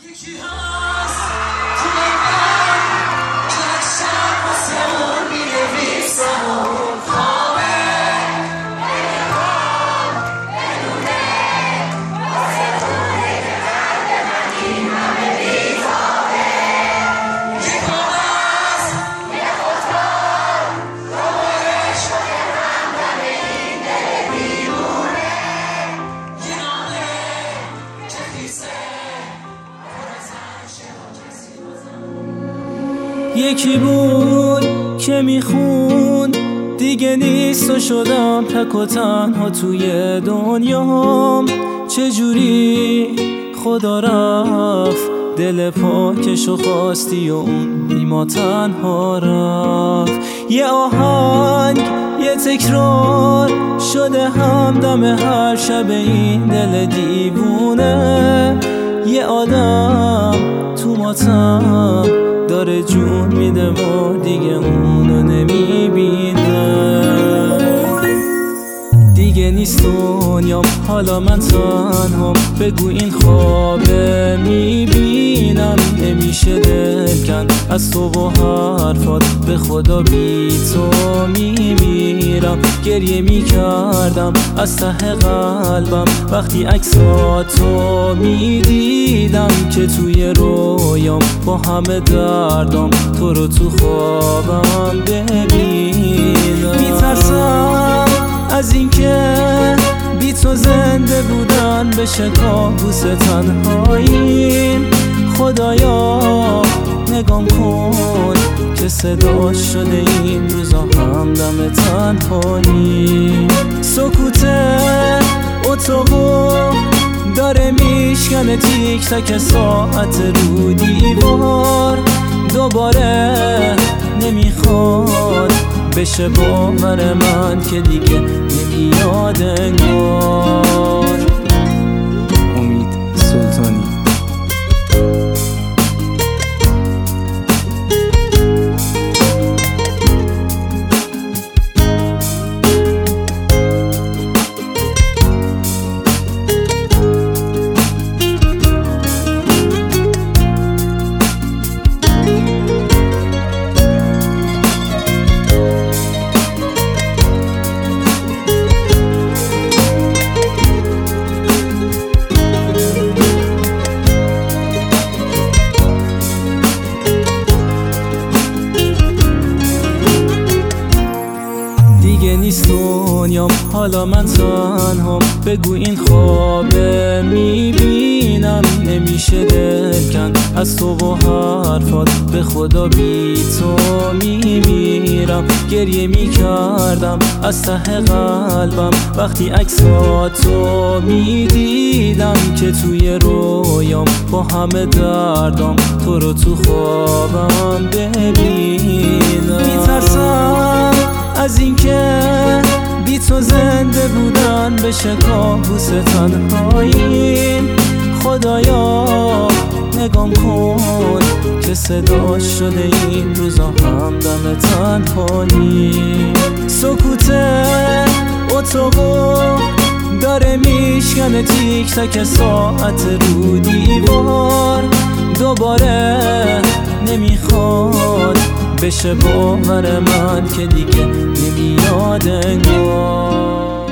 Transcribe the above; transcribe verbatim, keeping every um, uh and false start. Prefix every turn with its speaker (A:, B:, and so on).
A: یکی هست تو من که شب واسه اون می‌نویسم اون خوابه الهام بدونه واسه اونه که قلب من این همه بیتابه یک هست یه خودکار دوباره شده همدم این دل بیرونه یه نامه که خیسه
B: یکی بود که میخوند دیگه نیست و شدم تک و تنها توی دنیام. چجوری خدا رفت دل پاکشو خواستی و اون بیما تنها رفت. یه آهنگ یه تکرار شده همدم هر شب این دل دیوونه. یه آدم تو ماتم داره جون میده و دیگه اونو نمیبینه. دیگه نیست دنیام حالا من تنهام، بگو این خوابه میبینم. نمیشه دل کن از تو و حرفات، به خدا بی تو میمیرم. گریه میکردم از ته قلبم وقتی عکساتو میدیدم که توی رویام با همه دردام تو رو تو خوابم ببینم. میترسم از اینکه بی تو زنده بودن بشه کابوس تنهایی. خدایا نگام کن که صدا شده این روزا همدم تنهایی. سکوت اتاقو داره میشکنه تیک تک ساعت رو دیوار. دوباره نمیخواد بشه باور من که دیگه نمیاد انگار.
C: امید سلطانی.
B: دیگه نیست دنیام حالا من تنهام، بگو این خوابه میبینم. نمیشه دل کن از تو و حرفات، به خدا بی تو میمیرم. گریه میکردم از ته قلبم وقتی عکساتو میدیدم که توی رویام با همه دردام تو رو تو خوابم ببینم. میترسم از اینکه بی تو زنده بودن بشه کابوس تنهایی. خدایا نگام کن که صدا شده این روزا همدم تنهایی. سکوت اتاقو داره میشکنه تیک تک ساعت رو دیوار. دوباره نمیخواد بشه باور من که دیگه نمیاد انگار.